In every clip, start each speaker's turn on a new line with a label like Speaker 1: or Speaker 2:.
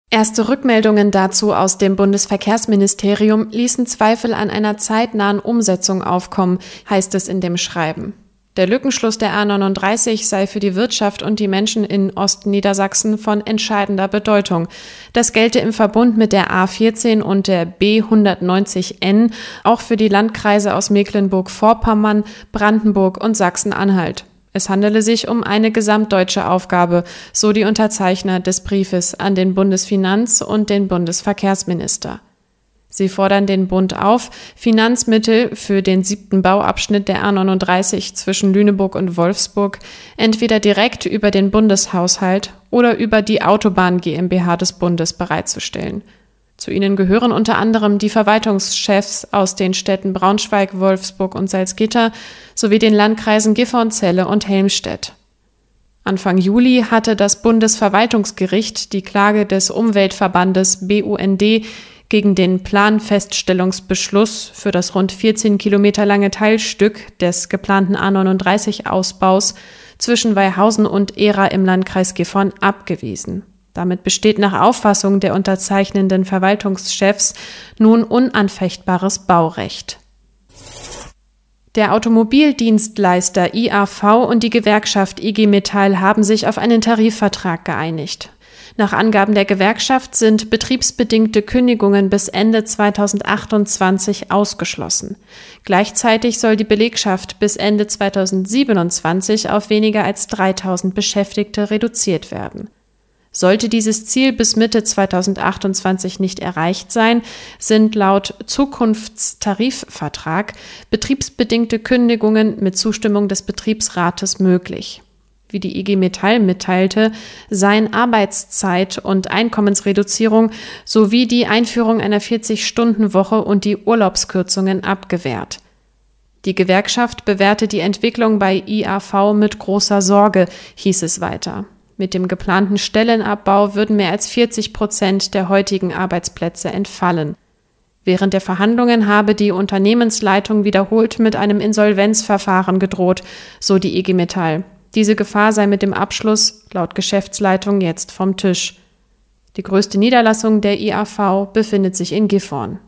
Speaker 1: Erste Rückmeldungen dazu aus dem Bundesverkehrsministerium ließen Zweifel an einer zeitnahen Umsetzung aufkommen, heißt es in dem Schreiben. Der Lückenschluss der A39 sei für die Wirtschaft und die Menschen in Ostniedersachsen von entscheidender Bedeutung. Das gelte im Verbund mit der A14 und der B190N auch für die Landkreise aus Mecklenburg-Vorpommern, Brandenburg und Sachsen-Anhalt. Es handele sich um eine gesamtdeutsche Aufgabe, so die Unterzeichner des Briefes an den Bundesfinanz- und den Bundesverkehrsminister. Sie fordern den Bund auf, Finanzmittel für den 7. Bauabschnitt der A39 zwischen Lüneburg und Wolfsburg entweder direkt über den Bundeshaushalt oder über die Autobahn GmbH des Bundes bereitzustellen. Zu ihnen gehören unter anderem die Verwaltungschefs aus den Städten Braunschweig, Wolfsburg und Salzgitter sowie den Landkreisen Gifhorn-Celle und Helmstedt. Anfang Juli hatte das Bundesverwaltungsgericht die Klage des Umweltverbandes BUND gegen den Planfeststellungsbeschluss für das rund 14 Kilometer lange Teilstück des geplanten A39-Ausbaus zwischen Weihausen und Ehra im Landkreis Gifhorn abgewiesen. Damit besteht nach Auffassung der unterzeichnenden Verwaltungschefs nun unanfechtbares Baurecht. Der Automobildienstleister IAV und die Gewerkschaft IG Metall haben sich auf einen Tarifvertrag geeinigt. Nach Angaben der Gewerkschaft sind betriebsbedingte Kündigungen bis Ende 2028 ausgeschlossen. Gleichzeitig soll die Belegschaft bis Ende 2027 auf weniger als 3.000 Beschäftigte reduziert werden. Sollte dieses Ziel bis Mitte 2028 nicht erreicht sein, sind laut Zukunftstarifvertrag betriebsbedingte Kündigungen mit Zustimmung des Betriebsrates möglich. Wie die IG Metall mitteilte, seien Arbeitszeit- und Einkommensreduzierung sowie die Einführung einer 40-Stunden-Woche und die Urlaubskürzungen abgewehrt. Die Gewerkschaft bewerte die Entwicklung bei IAV mit großer Sorge, hieß es weiter. Mit dem geplanten Stellenabbau würden mehr als 40% der heutigen Arbeitsplätze entfallen. Während der Verhandlungen habe die Unternehmensleitung wiederholt mit einem Insolvenzverfahren gedroht, so die IG Metall. Diese Gefahr sei mit dem Abschluss laut Geschäftsleitung jetzt vom Tisch. Die größte Niederlassung der IAV befindet sich in Gifhorn.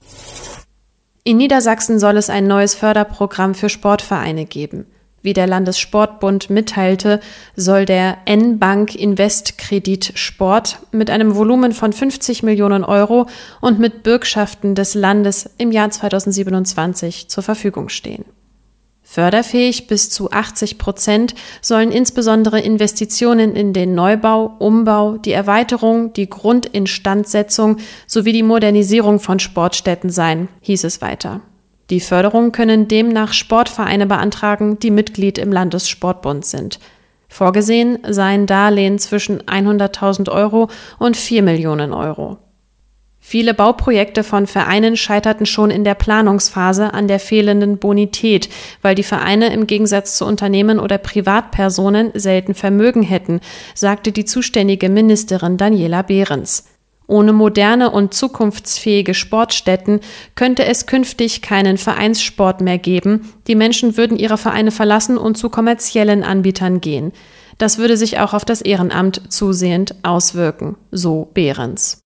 Speaker 1: In Niedersachsen soll es ein neues Förderprogramm für Sportvereine geben. Wie der Landessportbund mitteilte, soll der N-Bank Invest Kredit Sport mit einem Volumen von 50 Millionen Euro und mit Bürgschaften des Landes im Jahr 2027 zur Verfügung stehen. Förderfähig bis zu 80% sollen insbesondere Investitionen in den Neubau, Umbau, die Erweiterung, die Grundinstandsetzung sowie die Modernisierung von Sportstätten sein, hieß es weiter. Die Förderung können demnach Sportvereine beantragen, die Mitglied im Landessportbund sind. Vorgesehen seien Darlehen zwischen 100.000 Euro und 4 Millionen Euro. Viele Bauprojekte von Vereinen scheiterten schon in der Planungsphase an der fehlenden Bonität, weil die Vereine im Gegensatz zu Unternehmen oder Privatpersonen selten Vermögen hätten, sagte die zuständige Ministerin Daniela Behrens. Ohne moderne und zukunftsfähige Sportstätten könnte es künftig keinen Vereinssport mehr geben. Die Menschen würden ihre Vereine verlassen und zu kommerziellen Anbietern gehen. Das würde sich auch auf das Ehrenamt zusehend auswirken, so Behrens.